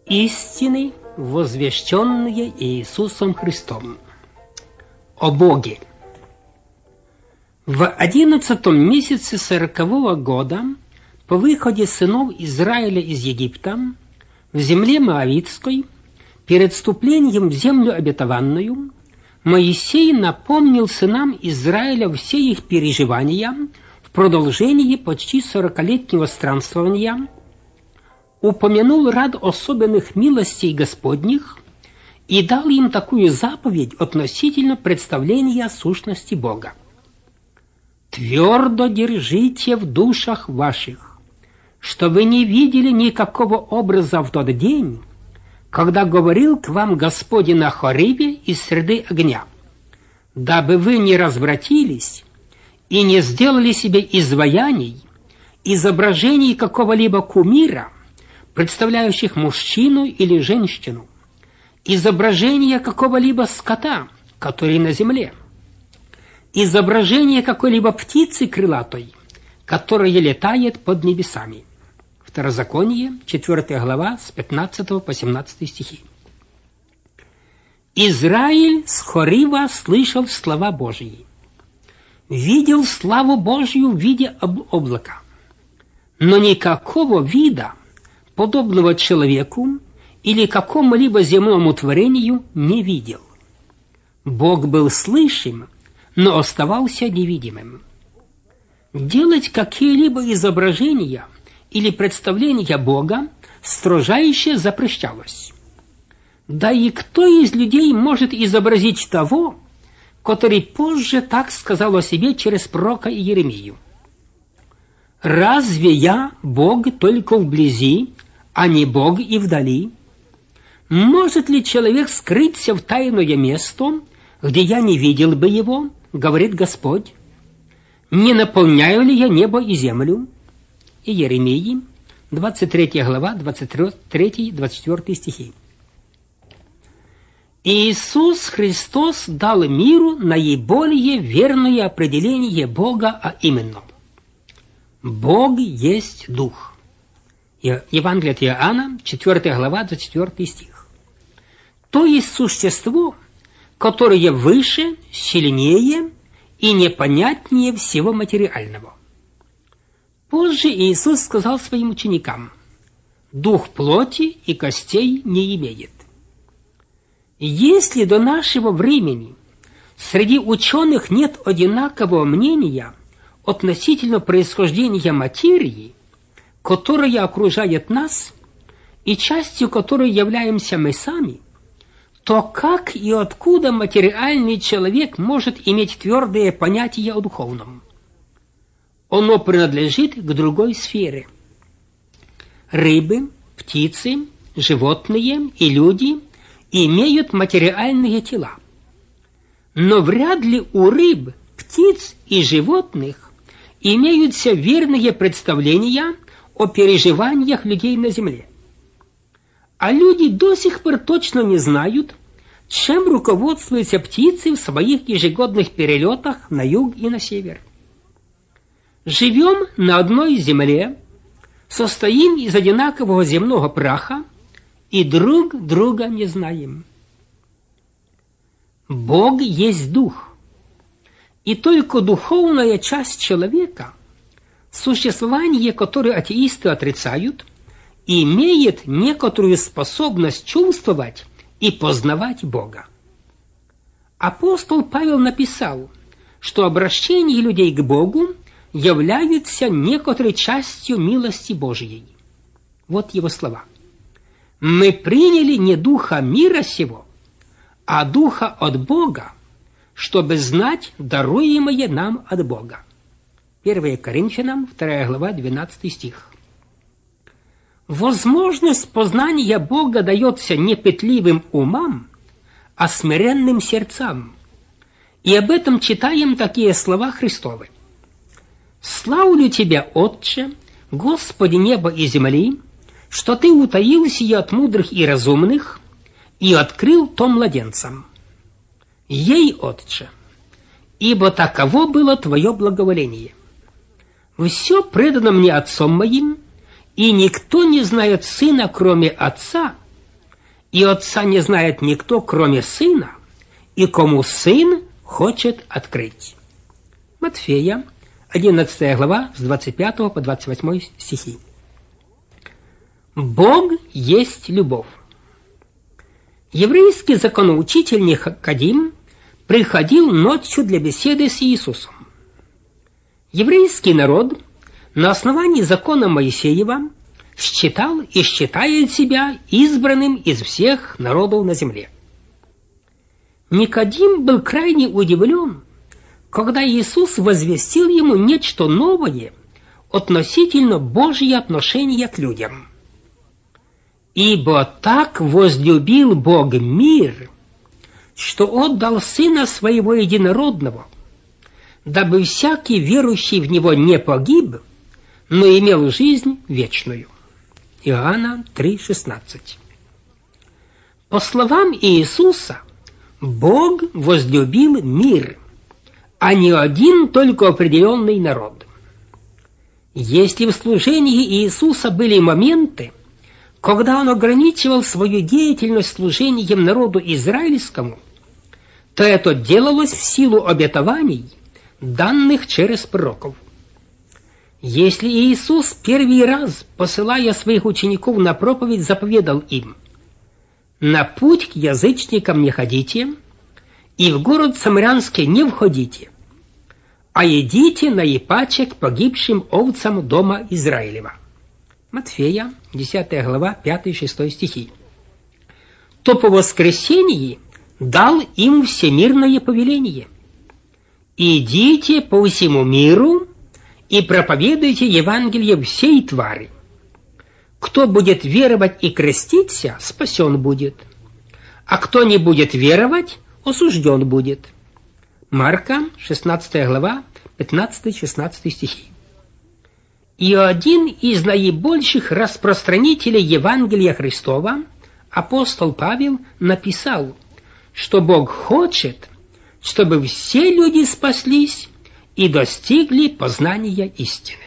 Истины, возвещенные Иисусом Христом. О Боге. В 11 месяце 40-го года, по выходе сынов Израиля из Египта, в земле Моавитской, перед вступлением в землю обетованную, Моисей напомнил сынам Израиля все их переживания в продолжении почти 40-летнего странствования, упомянул ряд особенных милостей Господних и дал им такую заповедь относительно представления сущности Бога. «Твердо держите в душах ваших, что вы не видели никакого образа в тот день, когда говорил к вам Господь на Хоребе из среды огня, дабы вы не развратились и не сделали себе изваяний, изображений какого-либо кумира, представляющих мужчину или женщину, изображение какого-либо скота, который на земле, изображение какой-либо птицы крылатой, которая летает под небесами». Второзаконие, 4 глава, с 15 по 17 стихи. Израиль с Хорива слышал слова Божьи, видел славу Божью в виде облака, но никакого вида, подобного человеку или какому-либо земному творению, не видел. Бог был слышим, но оставался невидимым. Делать какие-либо изображения или представления Бога строжайше запрещалось. Да и кто из людей может изобразить того, который позже так сказал о себе через пророка Иеремию? «Разве я Бог только вблизи, а не Бог и вдали? Может ли человек скрыться в тайное место, где я не видел бы его, говорит Господь? Не наполняю ли я небо и землю?» Иеремии, 23 глава, 23-24 стихи. Иисус Христос дал миру наиболее верное определение Бога, а именно: Бог есть Дух. Евангелие от Иоанна, 4 глава, 24 стих. То есть существо, которое выше, сильнее и непонятнее всего материального. Позже Иисус сказал своим ученикам: «Дух плоти и костей не имеет». Если до нашего времени среди ученых нет одинакового мнения относительно происхождения материи, которая окружает нас и частью которой являемся мы сами, то как и откуда материальный человек может иметь твердое понятие о духовном? Оно принадлежит к другой сфере. Рыбы, птицы, животные и люди имеют материальные тела. Но вряд ли у рыб, птиц и животных имеются верные представления о переживаниях людей на земле. А люди до сих пор точно не знают, чем руководствуются птицы в своих ежегодных перелетах на юг и на север. Живем на одной земле, состоим из одинакового земного праха и друг друга не знаем. Бог есть Дух, и только духовная часть человека, существование которой атеисты отрицают, имеет некоторую способность чувствовать и познавать Бога. Апостол Павел написал, что обращение людей к Богу являются некоторой частью милости Божьей. Вот его слова. «Мы приняли не духа мира сего, а духа от Бога, чтобы знать даруемое нам от Бога». 1 Коринфянам, 2 глава, 12 стих. Возможность познания Бога дается не пытливым умам, а смиренным сердцам. И об этом читаем такие слова Христовы: «Славлю Тебя, Отче, Господи неба и земли, что Ты утаил сие от мудрых и разумных и открыл то младенцам. Ей, Отче, ибо таково было Твое благоволение. Все предано мне Отцом моим, и никто не знает Сына, кроме Отца, и Отца не знает никто, кроме Сына, и кому Сын хочет открыть. Матфея, 11 глава, с 25 по 28 стихи. Бог есть любовь. Еврейский законоучитель Никодим приходил ночью для беседы с Иисусом. Еврейский народ на основании закона Моисеева считал и считает себя избранным из всех народов на земле. Никодим был крайне удивлен, когда Иисус возвестил ему нечто новое относительно Божьего отношения к людям. «Ибо так возлюбил Бог мир, что отдал Сына Своего Единородного, дабы всякий верующий в Него не погиб, но имел жизнь вечную». Иоанна 3,16. По словам Иисуса, Бог возлюбил мир, а не один только определенный народ. Если в служении Иисуса были моменты, когда Он ограничивал свою деятельность служением народу израильскому, то это делалось в силу обетований, данных через пророков. Если Иисус первый раз, посылая своих учеников на проповедь, заповедал им: «На путь к язычникам не ходите, и в город Самарянский не входите, а идите наипаче к погибшим овцам дома Израилева». Матфея, 10 глава, 5-6 стихи. То по воскресении дал им всемирное повеление: «Идите по всему миру и проповедуйте Евангелие всей твари. Кто будет веровать и креститься, спасен будет, а кто не будет веровать, осужден будет». Марка, 16 глава, 15-16 стихи. И один из наибольших распространителей Евангелия Христова, апостол Павел, написал, что Бог хочет, чтобы все люди спаслись и достигли познания истины.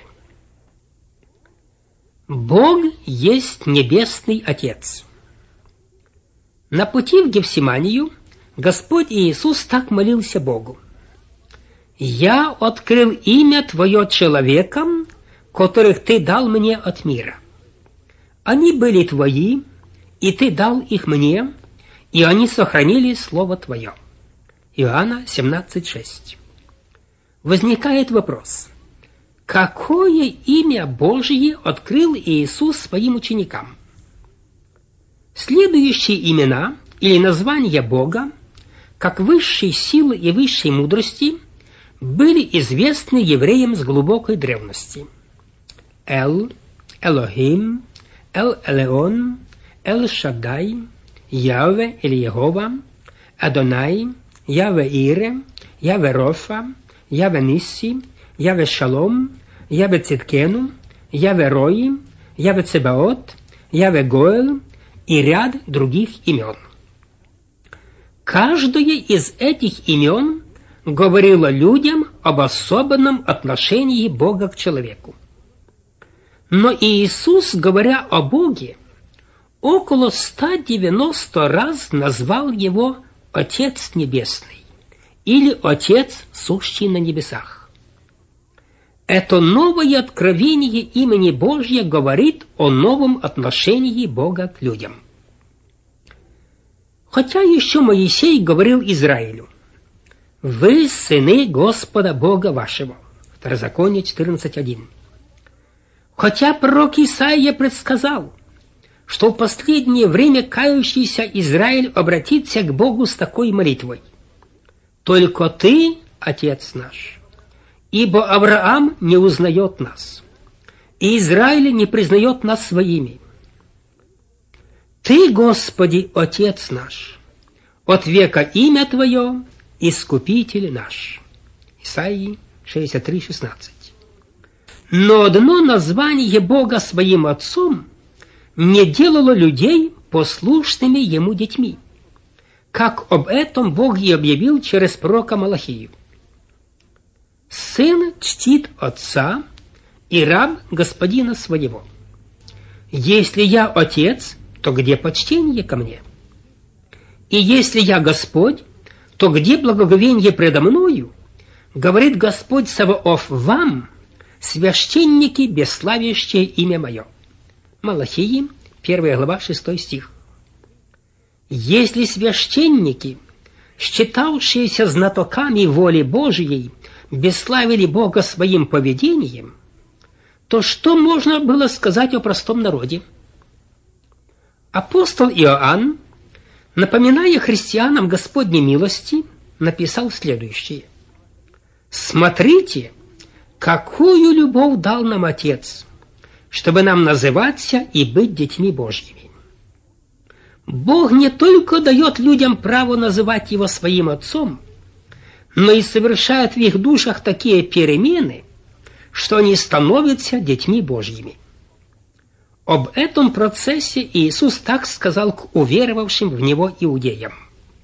Бог есть Небесный Отец. На пути в Гефсиманию Господь Иисус так молился Богу: «Я открыл имя Твое человекам, которых Ты дал мне от мира. Они были Твои, и Ты дал их мне, и они сохранили Слово Твое». Иоанна 17,6. Возникает вопрос: какое имя Божие открыл Иисус своим ученикам? Следующие имена или названия Бога, как высшей силы и высшей мудрости, были известны евреям с глубокой древности. Эл, Элохим, Эл-Элеон, Эл-Шаддай, Яве или Егова, Адонай, Яве-Ире, Яве-Рофа, Яве-Нисси, Яве-Шалом, Яве-Циткену, Яве-Рои, Яве-Цебаот, Яве-Гоэл и ряд других имен. Каждое из этих имен говорило людям об особенном отношении Бога к человеку. Но Иисус, говоря о Боге, около 190 раз назвал Его Отец Небесный или Отец, сущий на небесах. Это новое откровение имени Божьего говорит о новом отношении Бога к людям. Хотя еще Моисей говорил Израилю: «Вы сыны Господа Бога вашего». Второзаконие 14:1. Хотя пророк Исаия предсказал, что в последнее время кающийся Израиль обратится к Богу с такой молитвой: «Только Ты, Отец наш, ибо Авраам не узнает нас, и Израиль не признает нас своими. Ты, Господи, Отец наш, от века имя Твое, Искупитель наш». Исаии 63:16. Но одно название Бога своим Отцом не делало людей послушными Ему детьми, как об этом Бог и объявил через пророка Малахию: «Сын чтит отца, и раб господина своего. Если я Отец, то где почтение ко мне? И если я Господь, то где благоговение предо мною? Говорит Господь Саваоф вам, священники, бесславящие имя мое. Малахии, 1 глава, 6 стих. Если священники, считавшиеся знатоками воли Божией, бесславили Бога своим поведением, то что можно было сказать о простом народе? Апостол Иоанн, напоминая христианам Господней милости, написал следующее. «Смотрите, какую любовь дал нам Отец, чтобы нам называться и быть детьми Божьими». Бог не только дает людям право называть Его своим Отцом, но и совершает в их душах такие перемены, что они становятся детьми Божьими. Об этом процессе Иисус так сказал к уверовавшим в Него иудеям.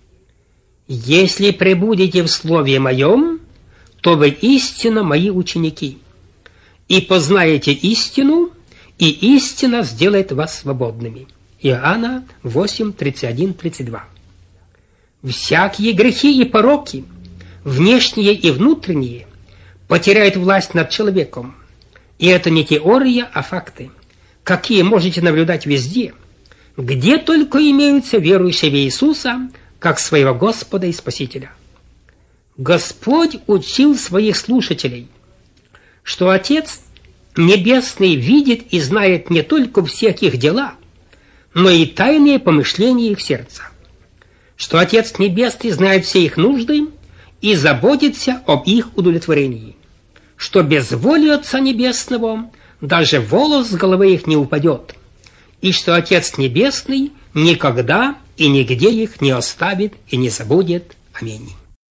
«Если пребудете в Слове Моем, то вы истинно Мои ученики, и познаете истину, и истина сделает вас свободными». Иоанна 8, 31, 32. Всякие грехи и пороки, внешние и внутренние, потеряют власть над человеком. И это не теория, а факты, какие можете наблюдать везде, где только имеются верующие в Иисуса, как своего Господа и Спасителя. Господь учил своих слушателей, что Отец Небесный видит и знает не только всяких дела, но и тайные помышления их сердца, что Отец Небесный знает все их нужды и заботится об их удовлетворении, что без воли Отца Небесного даже волос с головы их не упадет, и что Отец Небесный никогда и нигде их не оставит и не забудет. Аминь.